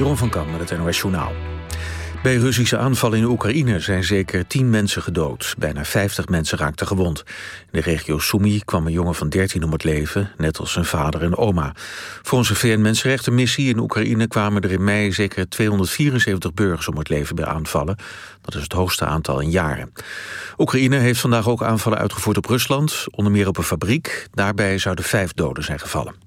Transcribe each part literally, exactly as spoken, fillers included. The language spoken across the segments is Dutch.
Jeroen van Kam met het N O S Journaal. Bij Russische aanvallen in Oekraïne zijn zeker tien mensen gedood. Bijna vijftig mensen raakten gewond. In de regio Sumy kwam een jongen van dertien om het leven, net als zijn vader en oma. Volgens een V N-mensenrechtenmissie in Oekraïne kwamen er in mei zeker tweehonderdvierenzeventig burgers om het leven bij aanvallen. Dat is het hoogste aantal in jaren. Oekraïne heeft vandaag ook aanvallen uitgevoerd op Rusland, onder meer op een fabriek. Daarbij zouden vijf doden zijn gevallen.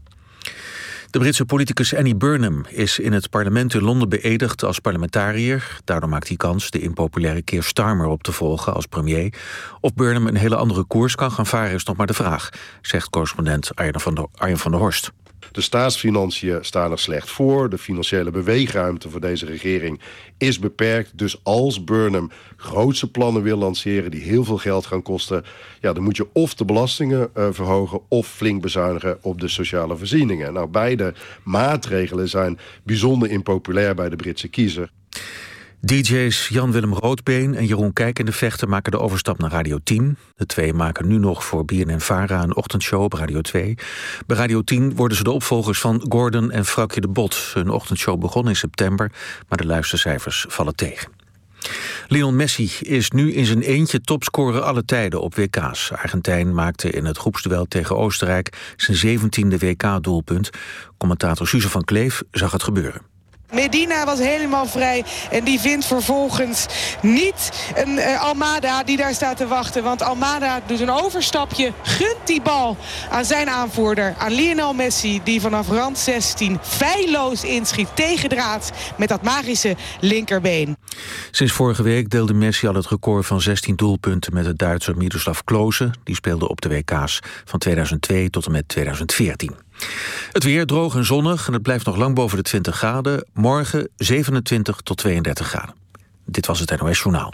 De Britse politicus Annie Burnham is in het parlement in Londen beëdigd als parlementariër. Daardoor maakt hij kans de impopulaire Keir Starmer op te volgen als premier. Of Burnham een hele andere koers kan gaan varen is nog maar de vraag, zegt correspondent Arjen van der, Arjen van der Horst. De staatsfinanciën staan er slecht voor. De financiële beweegruimte voor deze regering is beperkt. Dus als Burnham grootse plannen wil lanceren die heel veel geld gaan kosten, ja, dan moet je of de belastingen uh, verhogen of flink bezuinigen op de sociale voorzieningen. Nou, beide maatregelen zijn bijzonder impopulair bij de Britse kiezer. D J's Jan-Willem Roodbeen en Jeroen Kijk in de Vechten maken de overstap naar Radio tien. De twee maken nu nog voor B N N-Vara een ochtendshow op Radio twee. Bij Radio tien worden ze de opvolgers van Gordon en Vrouwtje de Bot. Hun ochtendshow begon in september, maar de luistercijfers vallen tegen. Lionel Messi is nu in zijn eentje topscorer alle tijden op W K's. Argentijn maakte in het groepsduel tegen Oostenrijk zijn zeventiende W K-doelpunt. Commentator Suze van Kleef zag het gebeuren. Medina was helemaal vrij en die vindt vervolgens niet een uh, Almada die daar staat te wachten. Want Almada doet een overstapje, gunt die bal aan zijn aanvoerder, aan Lionel Messi, die vanaf rand zestien feilloos inschiet tegen draad met dat magische linkerbeen. Sinds vorige week deelde Messi al het record van zestien doelpunten met de Duitser Miroslav Klose. Die speelde op de W K's van tweeduizend twee tot en met tweeduizend veertien. Het weer droog en zonnig en het blijft nog lang boven de twintig graden. Morgen zevenentwintig tot tweeëndertig graden. Dit was het N O S Journaal.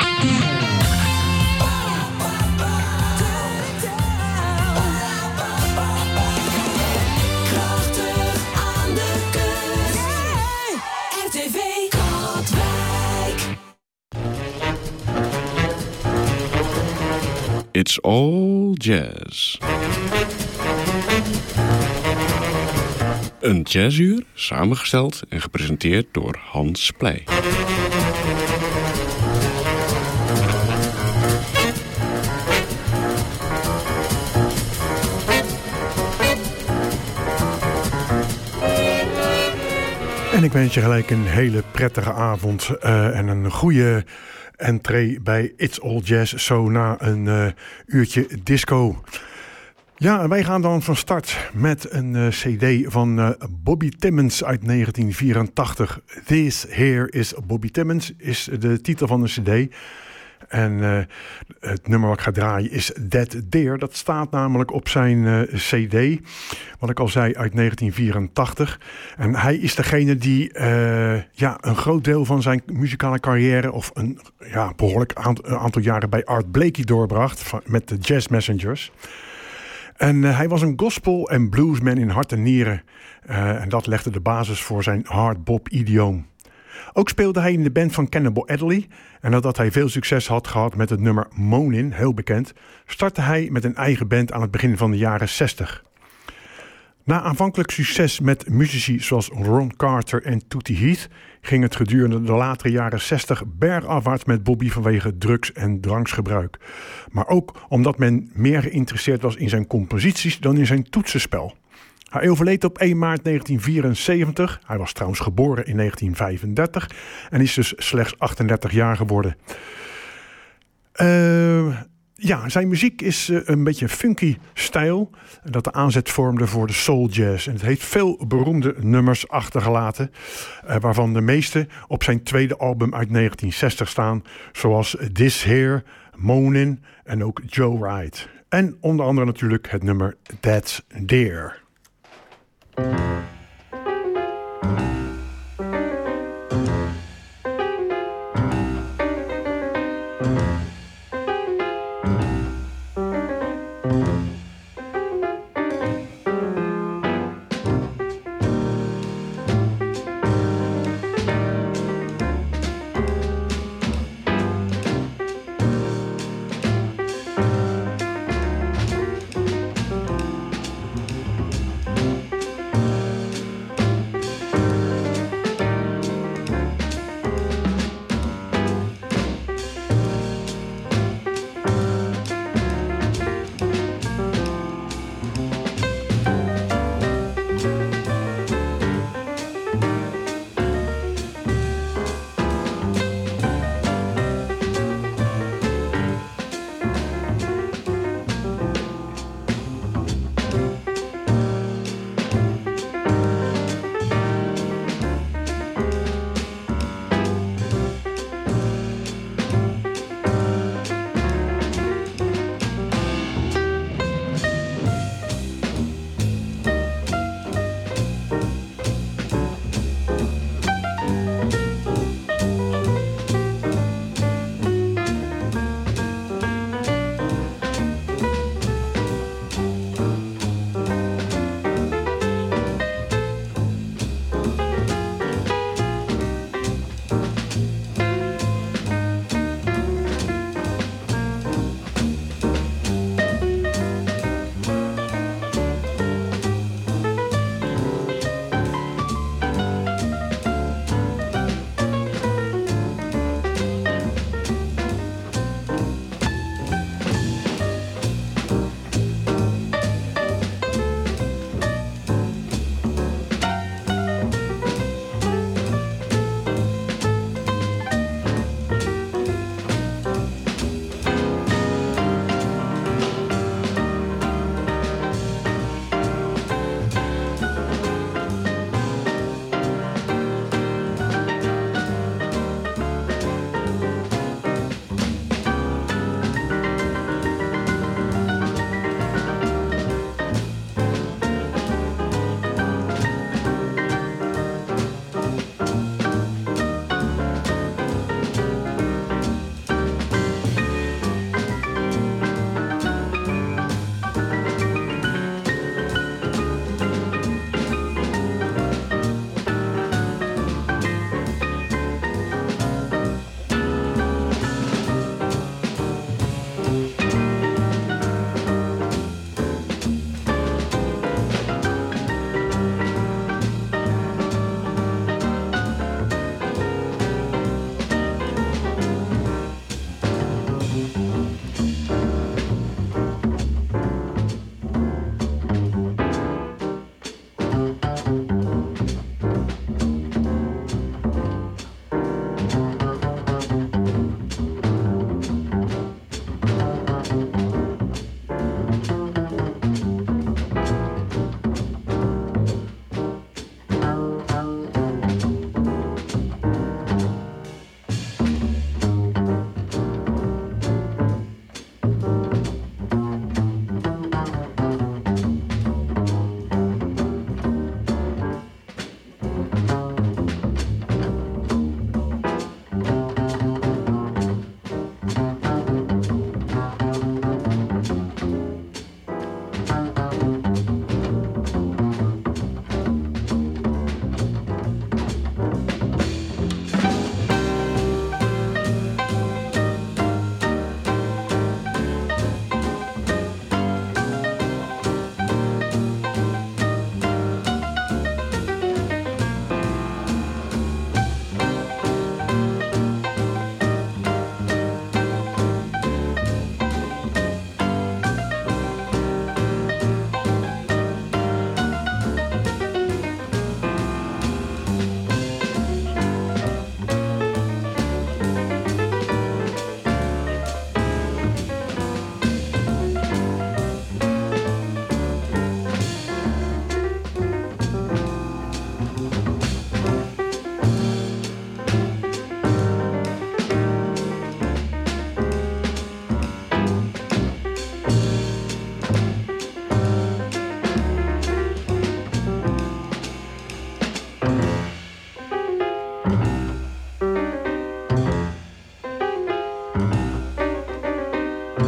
It's all jazz. Een jazzuur, samengesteld en gepresenteerd door Hans Splij. En ik wens je gelijk een hele prettige avond uh, en een goede entree bij It's All Jazz, zo na een uh, uurtje disco. Ja, wij gaan dan van start met een uh, cd van uh, Bobby Timmons uit negentien vierentachtig. This Here is Bobby Timmons is de titel van de cd. En uh, het nummer wat ik ga draaien is Dead Deer. Dat staat namelijk op zijn uh, cd, wat ik al zei, uit negentien vierentachtig. En hij is degene die uh, ja, een groot deel van zijn muzikale carrière, of een ja, behoorlijk aant- aantal jaren bij Art Blakey doorbracht, van, met de Jazz Messengers. En uh, hij was een gospel- en bluesman in hart en nieren. Uh, en dat legde de basis voor zijn hardbop-idioom. Ook speelde hij in de band van Cannibal Adderley. En nadat hij veel succes had gehad met het nummer Moanin', heel bekend, startte hij met een eigen band aan het begin van de jaren zestig. Na aanvankelijk succes met muzici zoals Ron Carter en Tootie Heath ging het gedurende de latere jaren zestig bergafwaarts met Bobby vanwege drugs- en dranksgebruik. Maar ook omdat men meer geïnteresseerd was in zijn composities dan in zijn toetsenspel. Hij overleed op één maart negentien vierenzeventig. Hij was trouwens geboren in negentien vijfendertig en is dus slechts achtendertig jaar geworden. Uh, ja, zijn muziek is uh, een beetje een funky stijl dat de aanzet vormde voor de soul jazz. En het heeft veel beroemde nummers achtergelaten, uh, waarvan de meeste op zijn tweede album uit negentien zestig staan, zoals This Here, Moanin' en ook Joe Ride. En onder andere natuurlijk het nummer That's Dear.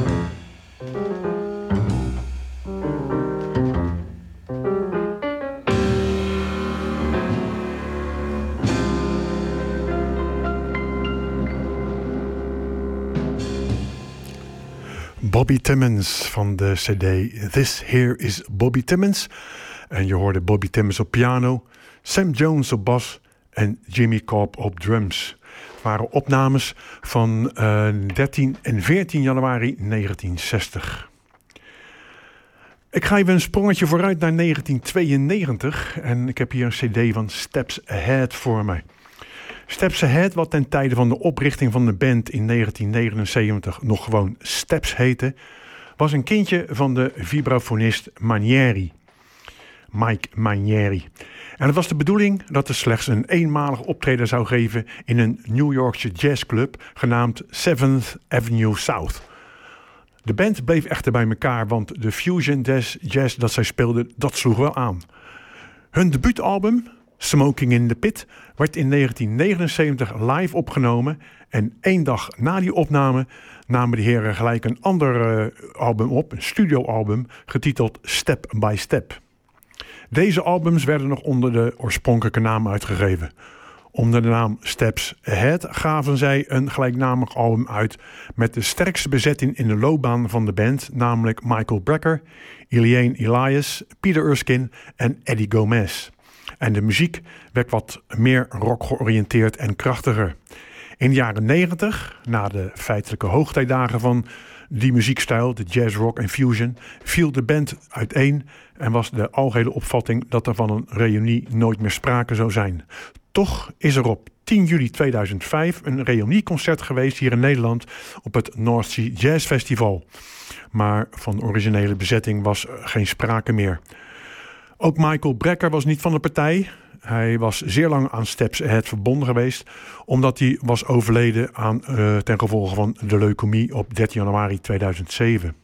Bobby Timmons van de cd This Here is Bobby Timmons. En je hoorde Bobby Timmons op piano, Sam Jones op bas en Jimmy Cobb op drums. Het waren opnames van uh, dertien en veertien januari negentien zestig. Ik ga even een sprongetje vooruit naar negentien tweeënnegentig. En ik heb hier een cd van Steps Ahead voor mij. Steps Ahead, wat ten tijde van de oprichting van de band in negentien negenenzeventig nog gewoon Steps heette, was een kindje van de vibrafonist Manieri, Mike Manieri. En het was de bedoeling dat er slechts een eenmalig optreden zou geven in een New Yorkse jazzclub genaamd seventh Avenue South. De band bleef echter bij elkaar, want de fusion jazz, jazz dat zij speelden, dat sloeg wel aan. Hun debuutalbum, Smoking in the Pit, werd in negentien negenenzeventig live opgenomen en één dag na die opname namen de heren gelijk een ander uh, album op, een studioalbum, getiteld Step by Step. Deze albums werden nog onder de oorspronkelijke naam uitgegeven. Onder de naam Steps Ahead gaven zij een gelijknamig album uit met de sterkste bezetting in de loopbaan van de band, namelijk Michael Brecker, Elaine Elias, Peter Erskine en Eddie Gomez. En de muziek werd wat meer rock georiënteerd en krachtiger. In de jaren negentig, na de feitelijke hoogtijdagen van die muziekstijl, de jazz, rock en fusion, viel de band uiteen en was de algehele opvatting dat er van een reunie nooit meer sprake zou zijn. Toch is er op tien juli tweeduizend vijf een reunieconcert geweest hier in Nederland op het North Sea Jazz Festival. Maar van originele bezetting was geen sprake meer. Ook Michael Brecker was niet van de partij. Hij was zeer lang aan Steps Ahead verbonden geweest, omdat hij was overleden aan, uh, ten gevolge van de leukemie op dertien januari tweeduizend zeven.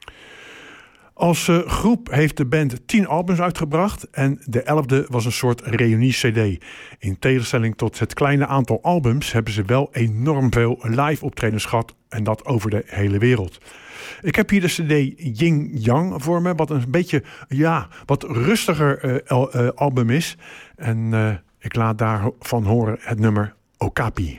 Als uh, groep heeft de band tien albums uitgebracht en de elfde was een soort reunie-cd. In tegenstelling tot het kleine aantal albums hebben ze wel enorm veel live optredens gehad en dat over de hele wereld. Ik heb hier de cd Yin Yang voor me, wat een beetje, ja, wat rustiger uh, al, uh, album is. En uh, ik laat daarvan horen het nummer Okapi.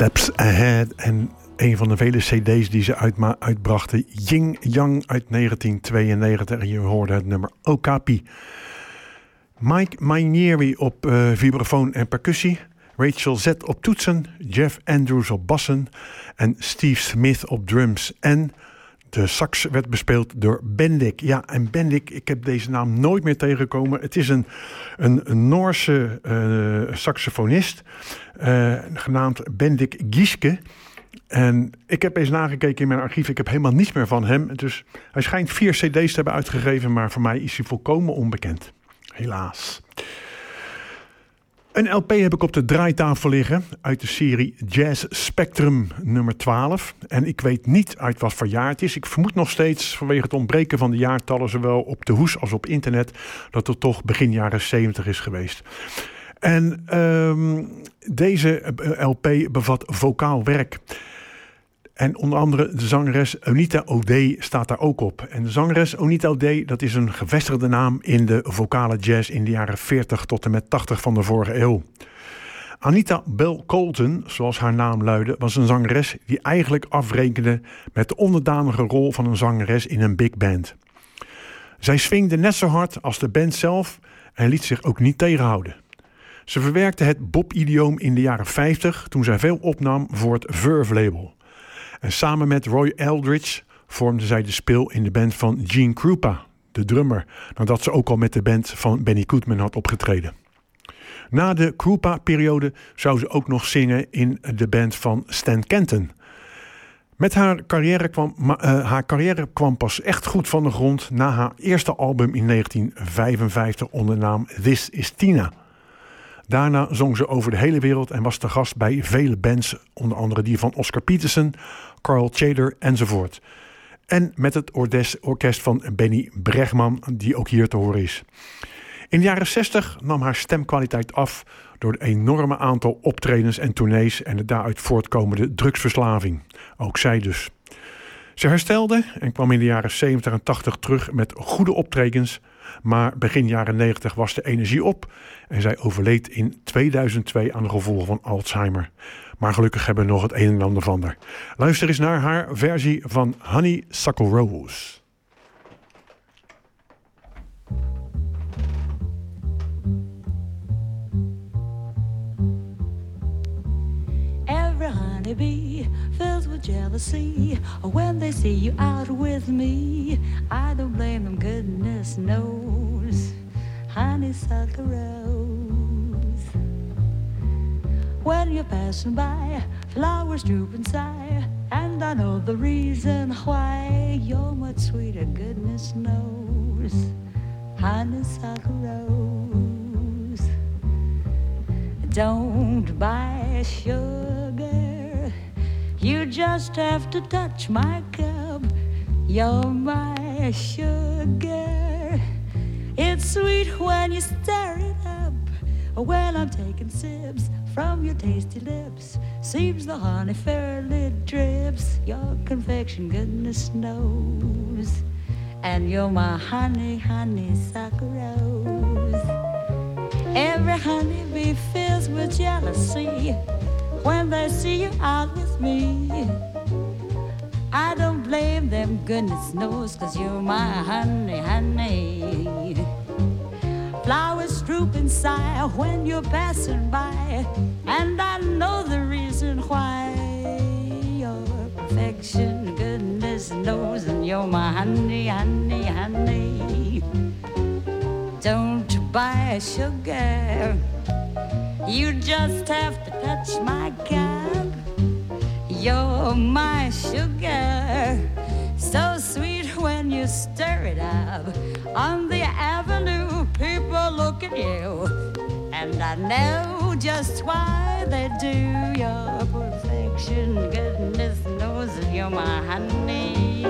Steps Ahead en een van de vele cd's die ze uitma- uitbrachten, Ying Yang uit negentien tweeënnegentig. En je hoorde het nummer Okapi. Mike Mainieri op uh, vibrafoon en percussie, Rachel Z op toetsen, Jeff Andrews op bassen en Steve Smith op drums. En de sax werd bespeeld door Bendik. Ja, en Bendik, ik heb deze naam nooit meer tegengekomen. Het is een, een, een Noorse uh, saxofonist, uh, genaamd Bendik Gieske. En ik heb eens nagekeken in mijn archief. Ik heb helemaal niets meer van hem. Dus hij schijnt vier cd's te hebben uitgegeven, maar voor mij is hij volkomen onbekend. Helaas. Een L P heb ik op de draaitafel liggen uit de serie Jazz Spectrum nummer twaalf. En ik weet niet uit wat voor jaar het is. Ik vermoed nog steeds vanwege het ontbreken van de jaartallen, zowel op de hoes als op internet, dat het toch begin jaren zeventig is geweest. En um, deze L P bevat vocaal werk. En onder andere de zangeres Onita O'Day staat daar ook op. En de zangeres Onita O'Day, dat is een gevestigde naam in de vocale jazz in de jaren veertig tot en met tachtig van de vorige eeuw. Anita Bell Colton, zoals haar naam luidde, was een zangeres die eigenlijk afrekende met de onderdanige rol van een zangeres in een big band. Zij swingde net zo hard als de band zelf en liet zich ook niet tegenhouden. Ze verwerkte het bop-idioom in de jaren vijftig toen zij veel opnam voor het Verve-label. En samen met Roy Eldridge vormde zij de spil in de band van Gene Krupa, de drummer, nadat ze ook al met de band van Benny Goodman had opgetreden. Na de Krupa-periode zou ze ook nog zingen in de band van Stan Kenton. Met haar carrière kwam, uh, haar carrière kwam pas echt goed van de grond na haar eerste album in negentien vijfenvijftig onder de naam This Is Tina. Daarna zong ze over de hele wereld en was te gast bij vele bands, onder andere die van Oscar Peterson, Carl Chader enzovoort. En met het orkest van Benny Bregman, die ook hier te horen is. In de jaren zestig nam haar stemkwaliteit af door het enorme aantal optredens en tournees en de daaruit voortkomende drugsverslaving. Ook zij dus. Ze herstelde en kwam in de jaren zeventig en tachtig terug met goede optredens, maar begin jaren negentig was de energie op en zij overleed in tweeduizend twee aan de gevolgen van Alzheimer. Maar gelukkig hebben we nog het een en ander van haar. Luister eens naar haar versie van Honeysuckle Rose. Every honeybee fills with jealousy when they see you out with me. I don't blame them, goodness knows. Honeysuckle rose. When you're passing by, flowers droop and sigh, and I know the reason why. You're much sweeter, goodness knows. Honeysuckle rose. Don't buy sugar, you just have to touch my cup. You're my sugar. It's sweet when you stir it up. When I'm taking sips from your tasty lips, seems the honey fairly drips. Your confection, goodness knows. And you're my honey, honeysuckle rose. Every honeybee fills with jealousy when they see you out with me. I don't blame them, goodness knows, 'cause you're my honey, honey. Flowers droop and sigh when you're passing by, and I know the reason why. Your perfection, goodness knows, and you're my honey, honey, honey. Don't buy sugar, you just have to touch my cup. You're my sugar, so sweet when you stir it up. On the avenue, people look at you, and I know just why they do. Your perfection, goodness knows, and you're my honey.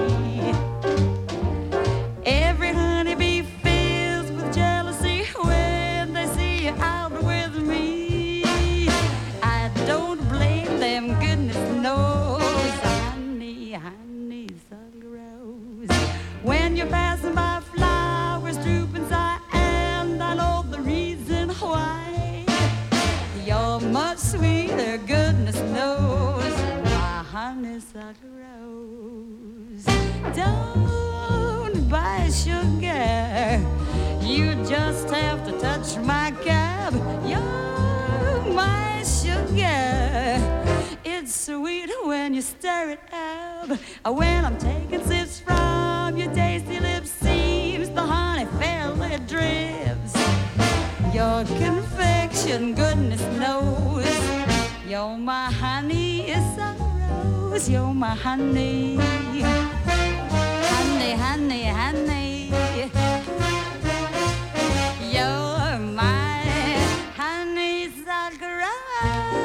Every honeybee fills with jealousy when they see you out with me. I don't blame them, goodness knows. Honey, honeysuckle rose. When you're passing by, flowers droop and sigh, and I know the reason why. You're much sweeter, goodness knows. honeysuckle rose. Don't buy sugar, you just have to touch my cab. You're my sugar. It's sweet when you stir it up. When I'm taking sips from your tasty lips, seems the honey fairly drips. Your confection, goodness knows, you're my honey, it's a rose. You're my honey, honey, honey, honey. You're my honeysuckle rose.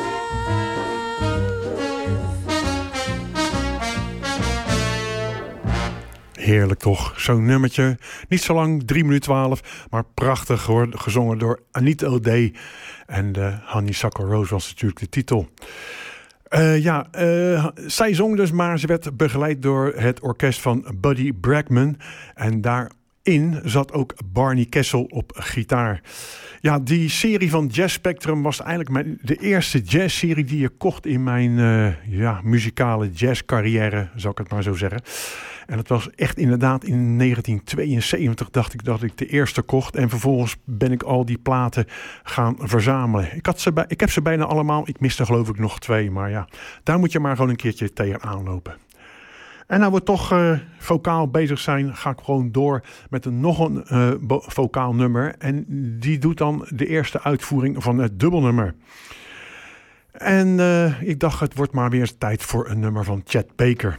Heerlijk toch, zo'n nummertje. Niet zo lang, drie minuten twaalf, maar prachtig hoor. Gezongen door Anita O'Day. En de Honeysuckle Rose was natuurlijk de titel. Uh, ja, uh, zij zong dus, maar ze werd begeleid door het orkest van Buddy Bregman. En daarin zat ook Barney Kessel op gitaar. Ja, die serie van Jazz Spectrum was eigenlijk mijn, de eerste jazzserie die je kocht in mijn uh, ja, muzikale jazzcarrière, zou ik het maar zo zeggen. En het was echt inderdaad in negentien tweeënzeventig dacht ik dat ik de eerste kocht. En vervolgens ben ik al die platen gaan verzamelen. Ik, had ze bij, ik heb ze bijna allemaal. Ik miste geloof ik nog twee. Maar ja, daar moet je maar gewoon een keertje tegenaan lopen. En nou we toch uh, vocaal bezig zijn, ga ik gewoon door met een, nog een uh, bo- vocaal nummer. En die doet dan de eerste uitvoering van het dubbelnummer. En uh, ik dacht, het wordt maar weer tijd voor een nummer van Chet Baker.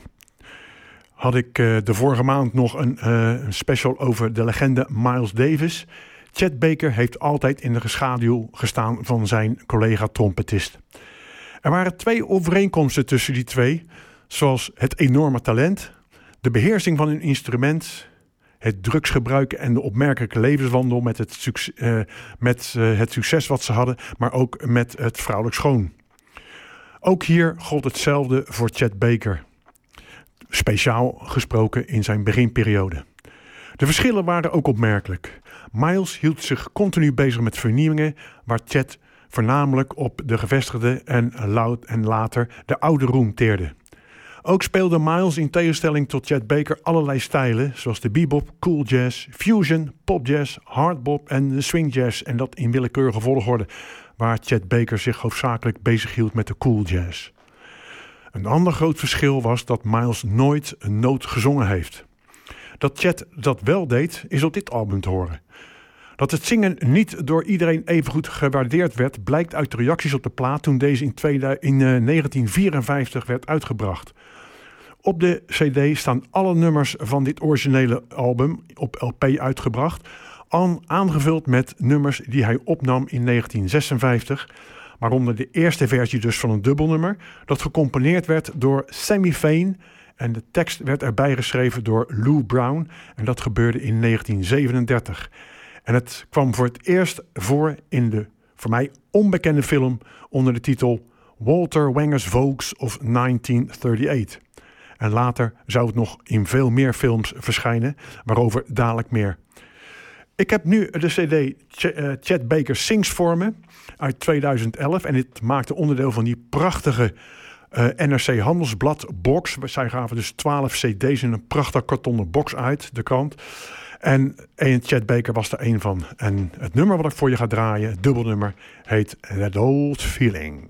Had ik uh, de vorige maand nog een, uh, een special over de legende Miles Davis. Chet Baker heeft altijd in de schaduw gestaan van zijn collega-trompetist. Er waren twee overeenkomsten tussen die twee, zoals het enorme talent, de beheersing van hun instrument, het drugsgebruik en de opmerkelijke levenswandel met het, succes, uh, met, uh, het succes wat ze hadden, maar ook met het vrouwelijk schoon. Ook hier gold hetzelfde voor Chet Baker. Speciaal gesproken in zijn beginperiode. De verschillen waren ook opmerkelijk. Miles hield zich continu bezig met vernieuwingen, waar Chet voornamelijk op de gevestigde en, loud en later de oude roem teerde. Ook speelde Miles in tegenstelling tot Chet Baker allerlei stijlen, zoals de bebop, cool jazz, fusion, popjazz, hardbop en de swing jazz, en dat in willekeurige volgorde, waar Chet Baker zich hoofdzakelijk bezighield met de cool jazz. Een ander groot verschil was dat Miles nooit een noot gezongen heeft. Dat Chet dat wel deed, is op dit album te horen. Dat het zingen niet door iedereen even goed gewaardeerd werd, blijkt uit de reacties op de plaat toen deze in, tweeduizend, in uh, negentien vierenvijftig werd uitgebracht. Op de cd staan alle nummers van dit originele album op L P uitgebracht, aangevuld met nummers die hij opnam in negentien zesenvijftig... waaronder de eerste versie dus van een dubbelnummer, dat gecomponeerd werd door Sammy Fain en de tekst werd erbij geschreven door Lou Brown en dat gebeurde in negentien zevenendertig. En het kwam voor het eerst voor in de voor mij onbekende film onder de titel Walter Wanger's Vogues of negentien achtendertig. En later zou het nog in veel meer films verschijnen, waarover dadelijk meer. Ik heb nu de cd Chet Baker Sings voor me uit tweeduizend elf. En dit maakte onderdeel van die prachtige uh, N R C Handelsblad box. Zij gaven dus twaalf cd's in een prachtig kartonnen box uit, de krant. En, en Chet Baker was er één van. En het nummer wat ik voor je ga draaien, het dubbelnummer, heet That Old Feeling.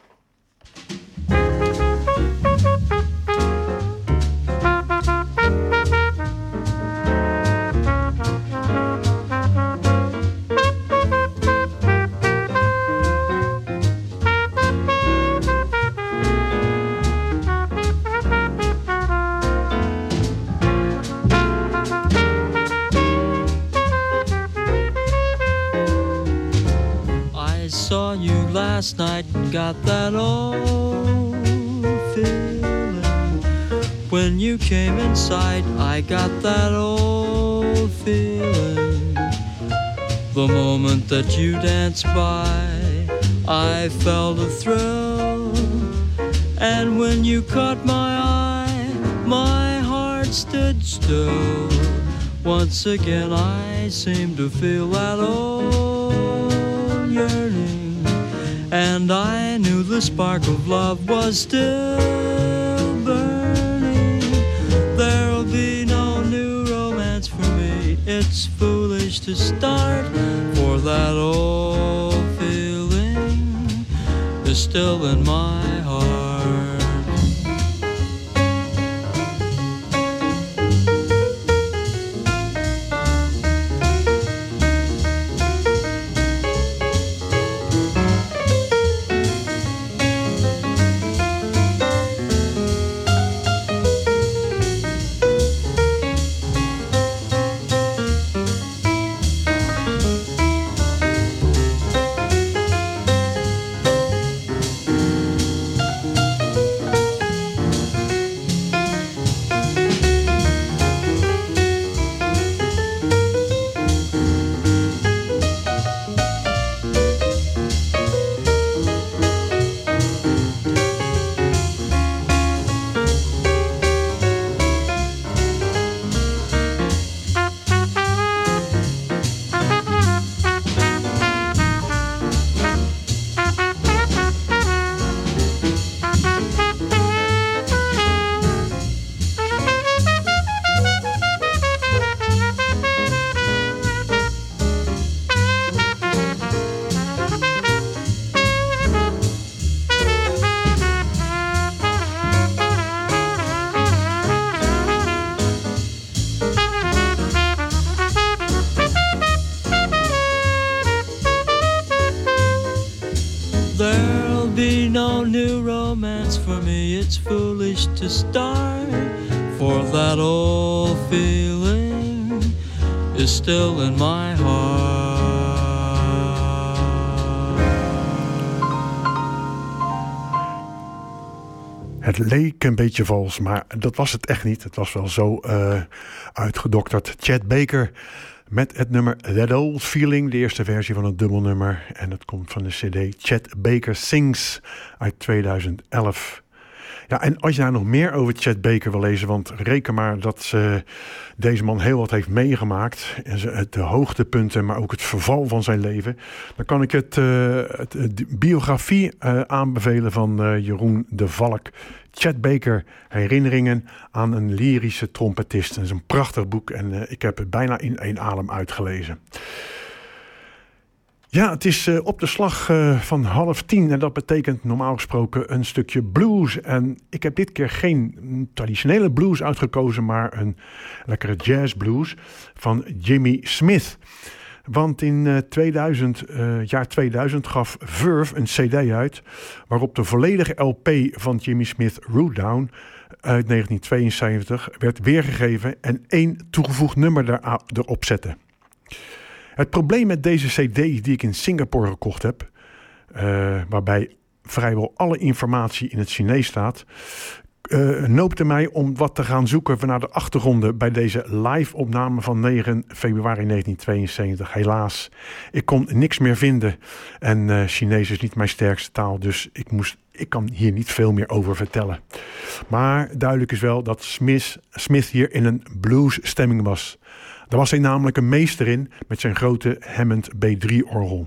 Saw you last night and got that old feeling. When you came inside, I got that old feeling. The moment that you danced by, I felt a thrill. And when you caught my eye, my heart stood still. Once again I seemed to feel that old yearning, and I knew the spark of love was still it's foolish to start, for that old feeling is still in my heart. There'll be no new romance for me, it's foolish to start, for that old feeling is still in my heart. Het leek een beetje vals, maar dat was het echt niet. Het was wel zo uh, uitgedokterd. Chet Baker met het nummer That Old Feeling, de eerste versie van het dubbelnummer. En het komt van de cd Chet Baker Sings uit tweeduizend elf. Ja, en als je daar nog meer over Chet Baker wil lezen, want reken maar dat uh, deze man heel wat heeft meegemaakt. En het, de hoogtepunten, maar ook het verval van zijn leven. Dan kan ik het, uh, het de biografie uh, aanbevelen van uh, Jeroen de Valk. Chet Baker, herinneringen aan een lyrische trompetist. Dat is een prachtig boek en uh, ik heb het bijna in één adem uitgelezen. Ja, het is uh, op de slag uh, van half tien en dat betekent normaal gesproken een stukje blues. En ik heb dit keer geen traditionele blues uitgekozen, maar een lekkere jazz blues van Jimmy Smith. Want in uh, tweeduizend, uh, jaar tweeduizend gaf Verve een cd uit waarop de volledige L P van Jimmy Smith Root Down uit negentien tweeënzeventig werd weergegeven en één toegevoegd nummer daar, erop zette. Het probleem met deze cd die ik in Singapore gekocht heb, uh, waarbij vrijwel alle informatie in het Chinees staat, uh, noopte mij om wat te gaan zoeken naar de achtergronden bij deze live opname van negen februari negentien tweeënzeventig. Helaas, ik kon niks meer vinden en uh, Chinees is niet mijn sterkste taal, dus ik moest Ik kan hier niet veel meer over vertellen. Maar duidelijk is wel dat Smith, Smith hier in een bluesstemming was. Daar was hij namelijk een meester in met zijn grote Hammond B drie orgel.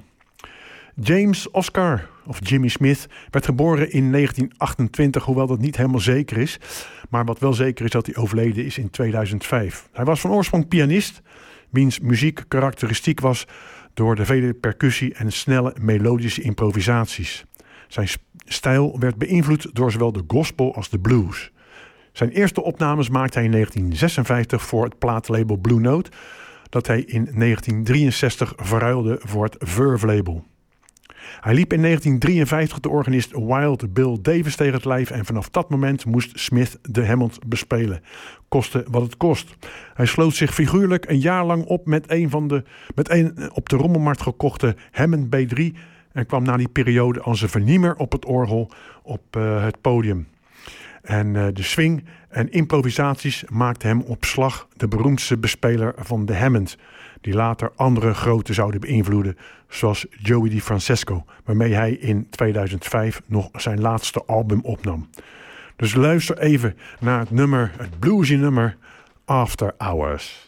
James Oscar, of Jimmy Smith, werd geboren in negentien achtentwintig, hoewel dat niet helemaal zeker is. Maar wat wel zeker is dat hij overleden is in tweeduizend vijf. Hij was van oorsprong pianist, wiens muziek karakteristiek was door de vele percussie en snelle melodische improvisaties. Zijn stijl werd beïnvloed door zowel de gospel als de blues. Zijn eerste opnames maakte hij in negentien zesenvijftig voor het plaatlabel Blue Note, dat hij in negentien drieënzestig verruilde voor het Verve label. Hij liep in negentien drieënvijftig de organist Wild Bill Davis tegen het lijf en vanaf dat moment moest Smith de Hammond bespelen, koste wat het kost. Hij sloot zich figuurlijk een jaar lang op met een van de met een op de rommelmarkt gekochte Hammond B drie en kwam na die periode als een verniemer op het orgel op uh, het podium. En uh, de swing en improvisaties maakten hem op slag de beroemdste bespeler van de Hammond, die later andere groten zouden beïnvloeden, zoals Joey DeFrancesco, waarmee hij in tweeduizend vijf nog zijn laatste album opnam. Dus luister even naar het nummer, het bluesy nummer After Hours.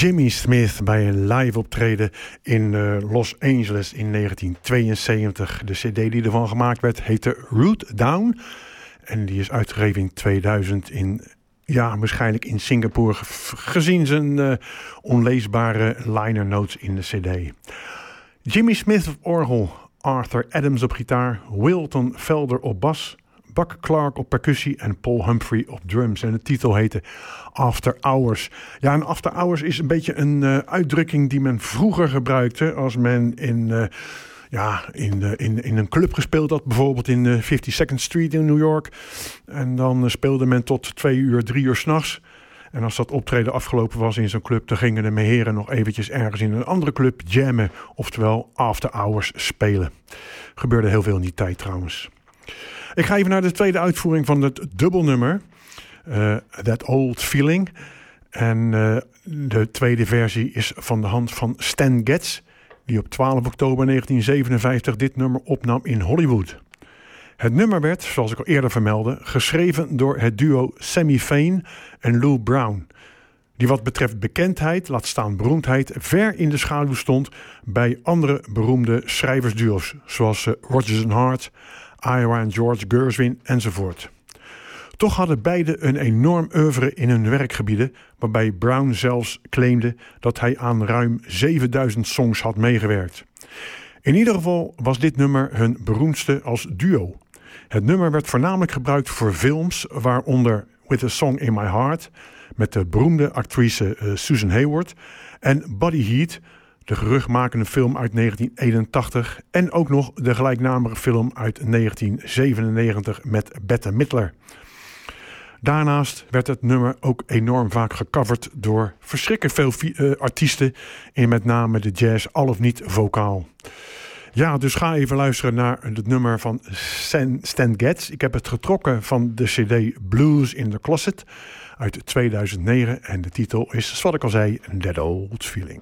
Jimmy Smith bij een live optreden in uh, Los Angeles in negentien tweeënzeventig. De cd die ervan gemaakt werd heette Root Down. En die is uitgegeven in tweeduizend in, ja, waarschijnlijk in Singapore, gezien zijn uh, onleesbare liner notes in de cd. Jimmy Smith op orgel, Arthur Adams op gitaar, Wilton Felder op bas, Buck Clark op percussie en Paul Humphrey op drums. En de titel heette After Hours. Ja, en After Hours is een beetje een uh, uitdrukking die men vroeger gebruikte als men in, uh, ja, in, uh, in, in een club gespeeld had. Bijvoorbeeld in uh, fifty-second Street in New York. En dan uh, speelde men tot twee uur, drie uur 's nachts. En als dat optreden afgelopen was in zo'n club, dan gingen de heren nog eventjes ergens in een andere club jammen. Oftewel After Hours spelen. Gebeurde heel veel in die tijd trouwens. Ik ga even naar de tweede uitvoering van het dubbelnummer. Uh, That Old Feeling. En uh, de tweede versie is van de hand van Stan Getz, die op twaalf oktober negentien zevenenvijftig dit nummer opnam in Hollywood. Het nummer werd, zoals ik al eerder vermeldde, geschreven door het duo Sammy Fain en Lou Brown, die wat betreft bekendheid, laat staan beroemdheid, ver in de schaduw stond bij andere beroemde schrijversduo's, zoals uh, Rodgers and Hart, Ira en George Gershwin enzovoort. Toch hadden beide een enorm oeuvre in hun werkgebieden, waarbij Brown zelfs claimde dat hij aan ruim zevenduizend songs had meegewerkt. In ieder geval was dit nummer hun beroemdste als duo. Het nummer werd voornamelijk gebruikt voor films, waaronder With a Song in My Heart, met de beroemde actrice uh, Susan Hayward, en Body Heat, de geruchtmakende film uit negentien eenentachtig, en ook nog de gelijknamige film uit negentien zevenennegentig met Bette Midler. Daarnaast werd het nummer ook enorm vaak gecoverd door verschrikkelijk veel uh, artiesten, in met name de jazz, al of niet vocaal. Ja, dus ga even luisteren naar het nummer van Stan, Stan Getz. Ik heb het getrokken van de cd Blues in the Closet uit tweeduizend negen en de titel is, zoals ik al zei, That Old Feeling.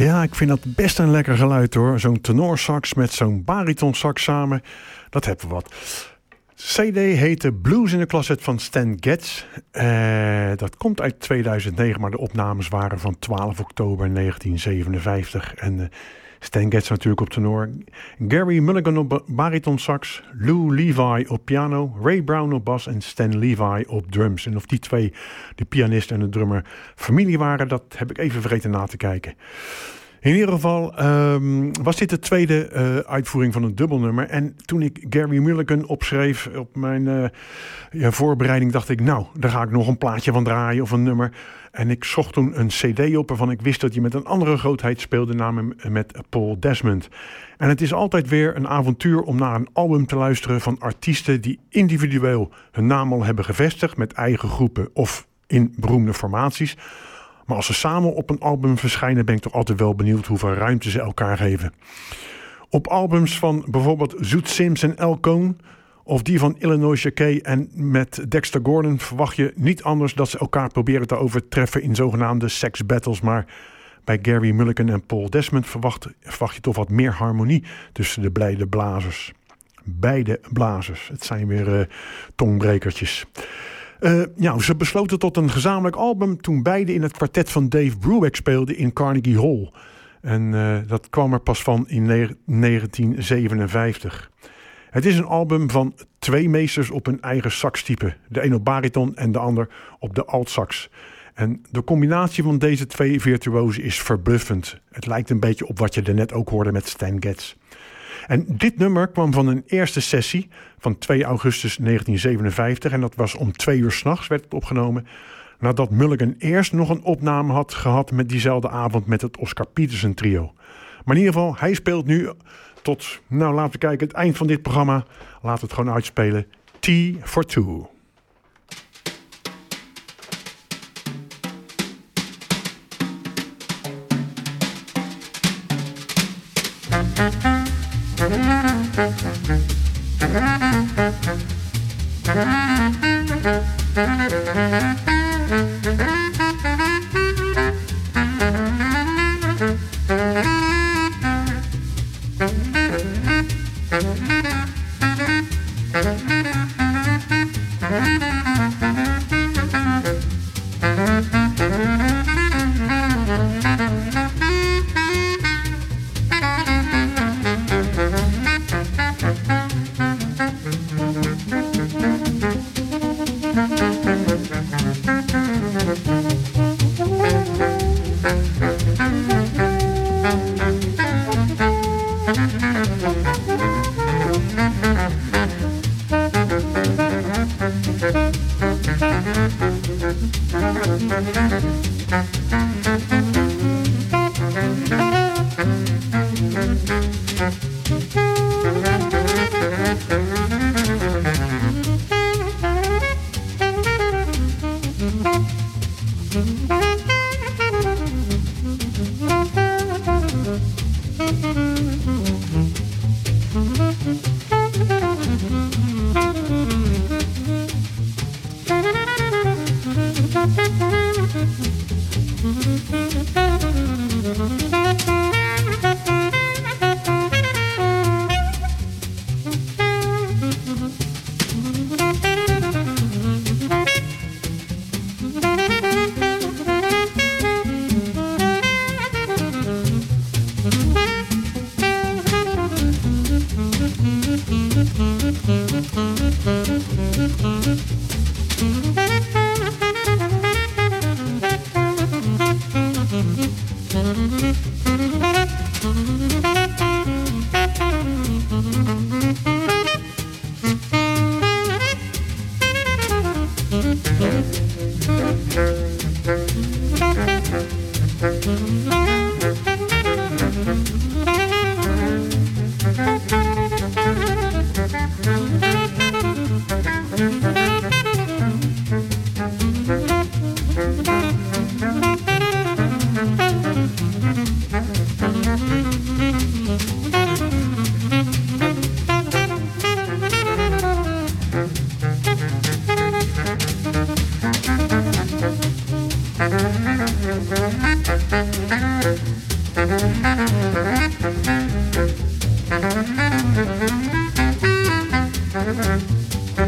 Ja, ik vind dat best een lekker geluid hoor. Zo'n tenorsax met zo'n baritonsax samen. Dat hebben we wat. C D heette Blues in the Closet van Stan Getz. Uh, dat komt uit tweeduizend negen, maar de opnames waren van twaalf oktober negentien zevenenvijftig. En uh, Stan Getz natuurlijk op tenor. Gary Mulligan op baritonsax. Lou Levi op piano. Ray Brown op bas en Stan Levi op drums. En of die twee, de pianist en de drummer, familie waren, dat heb ik even vergeten na te kijken. In ieder geval um, was dit de tweede uh, uitvoering van een dubbelnummer. En toen ik Gary Mulligan opschreef op mijn uh, ja, voorbereiding, dacht ik, nou, daar ga ik nog een plaatje van draaien of een nummer. En ik zocht toen een cd op waarvan ik wist dat hij met een andere grootheid speelde, namelijk met Paul Desmond. En het is altijd weer een avontuur om naar een album te luisteren van artiesten die individueel hun naam al hebben gevestigd met eigen groepen of in beroemde formaties. Maar als ze samen op een album verschijnen, ben ik toch altijd wel benieuwd hoeveel ruimte ze elkaar geven. Op albums van bijvoorbeeld Zoet Sims en El Cohn, of die van Illinois Jacquet en met Dexter Gordon, verwacht je niet anders dat ze elkaar proberen te overtreffen in zogenaamde sex battles. Maar bij Gary Mulligan en Paul Desmond verwacht, verwacht je toch wat meer harmonie tussen de beide blazers. Beide blazers. Het zijn weer uh, tongbrekertjes. Uh, ja, ze besloten tot een gezamenlijk album toen beide in het kwartet van Dave Brubeck speelden in Carnegie Hall. En uh, dat kwam er pas van in negentien zevenenvijftig. Het is een album van twee meesters op hun eigen saxtype. De een op bariton en de ander op de altsax. En de combinatie van deze twee virtuozen is verbluffend. Het lijkt een beetje op wat je er net ook hoorde met Stan Getz. En dit nummer kwam van een eerste sessie van twee augustus negentien zevenenvijftig. En dat was om twee uur 's nachts werd het opgenomen. Nadat Mulligan eerst nog een opname had gehad met diezelfde avond met het Oscar Peterson trio. Maar in ieder geval, hij speelt nu tot, nou laten we kijken, het eind van dit programma. Laten we het gewoon uitspelen. T for Two.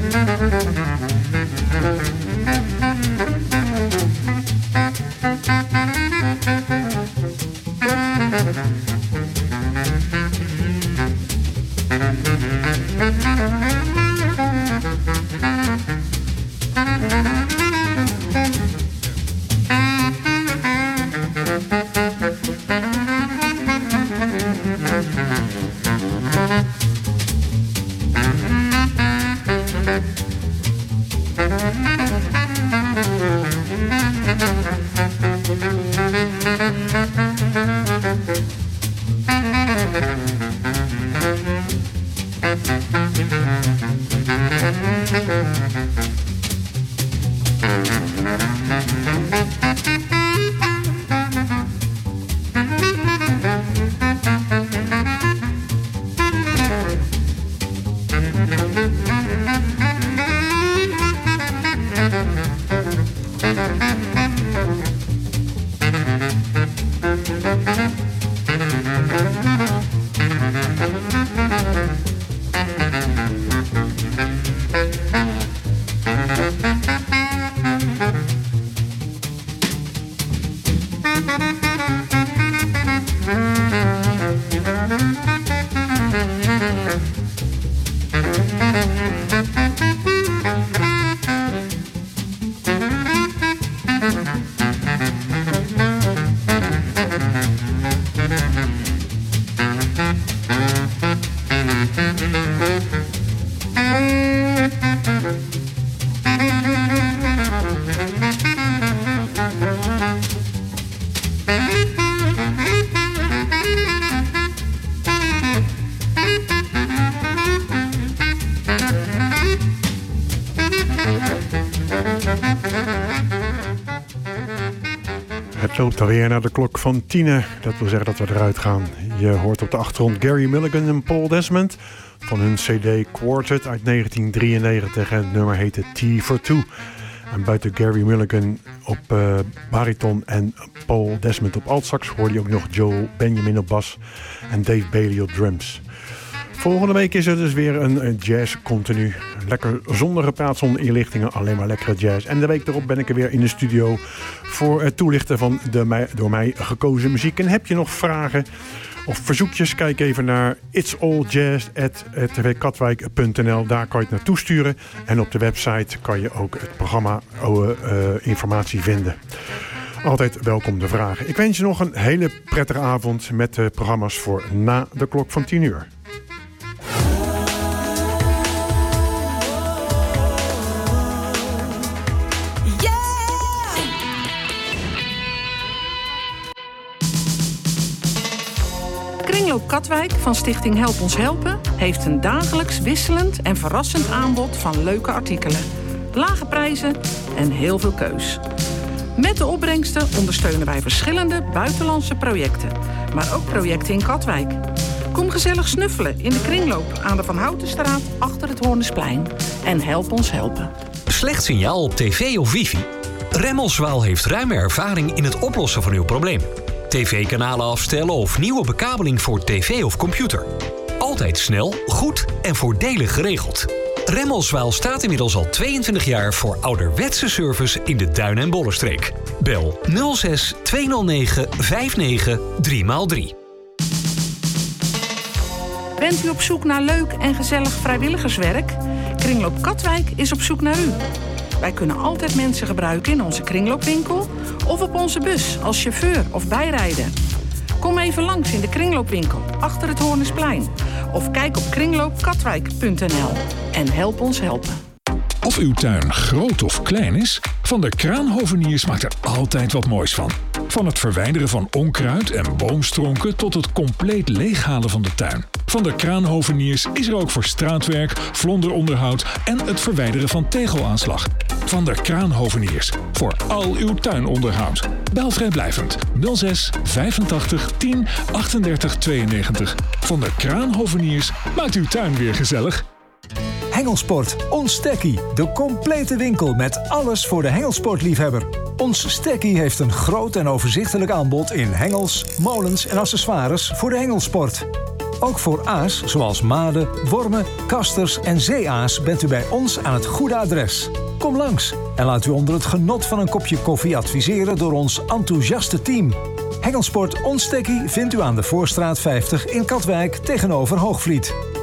Het loopt alweer naar de klok van tienen. Dat wil zeggen dat we eruit gaan. Je hoort op de achtergrond Gary Mulligan en Paul Desmond van hun cd Quartet uit negentien drieënnegentig. En het nummer heette T for Two. En buiten Gary Mulligan op uh, bariton en Paul Desmond op altsax hoorde je ook nog Joe Benjamin op bas en Dave Bailey op drums. Volgende week is er dus weer een jazz continu. Lekker zonder gepraat, zonder inlichtingen, alleen maar lekkere jazz. En de week erop ben ik er weer in de studio voor het toelichten van de mij, door mij gekozen muziek. En heb je nog vragen of verzoekjes? Kijk even naar itsalljazz at t v katwijk punt n l. Daar kan je het naartoe sturen. En op de website kan je ook het programma uh, informatie vinden. Altijd welkom de vragen. Ik wens je nog een hele prettige avond met de programma's voor na de klok van tien uur. Kringloop Katwijk van Stichting Help Ons Helpen heeft een dagelijks wisselend en verrassend aanbod van leuke artikelen, lage prijzen en heel veel keus. Met de opbrengsten ondersteunen wij verschillende buitenlandse projecten, maar ook projecten in Katwijk. Kom gezellig snuffelen in de kringloop aan de Van Houtenstraat achter het Hoornesplein en help ons helpen. Slecht signaal op tv of wifi? Remmelswaal heeft ruime ervaring in het oplossen van uw probleem. tv-kanalen afstellen of nieuwe bekabeling voor tv of computer. Altijd snel, goed en voordelig geregeld. Remmelswaal staat inmiddels al tweeëntwintig jaar voor ouderwetse service in de Duin- en Bollenstreek. Bel nul zes tweehonderdnegen vijfennegentig drie maal drie. Bent u op zoek naar leuk en gezellig vrijwilligerswerk? Kringloop Katwijk is op zoek naar u. Wij kunnen altijd mensen gebruiken in onze kringloopwinkel of op onze bus als chauffeur of bijrijder. Kom even langs in de kringloopwinkel achter het Hoornesplein of kijk op kringloop katwijk punt n l en help ons helpen. Of uw tuin groot of klein is, Van der Kraanhoveniers maakt er altijd wat moois van. Van het verwijderen van onkruid en boomstronken tot het compleet leeghalen van de tuin. Van der Kraanhoveniers is er ook voor straatwerk, vlonderonderhoud en het verwijderen van tegelaanslag. Van der Kraanhoveniers, voor al uw tuinonderhoud. Bel vrijblijvend nul zes vijfentachtig tien achtendertig tweeënnegentig. Van der Kraanhoveniers maakt uw tuin weer gezellig. Hengelsport, ons Stekkie. De complete winkel met alles voor de hengelsportliefhebber. Ons Stekkie heeft een groot en overzichtelijk aanbod in hengels, molens en accessoires voor de hengelsport. Ook voor aas zoals maden, wormen, kasters en zeeaas bent u bij ons aan het goede adres. Kom langs en laat u onder het genot van een kopje koffie adviseren door ons enthousiaste team. Hengelsport Ontstekkie vindt u aan de Voorstraat vijftig in Katwijk tegenover Hoogvliet.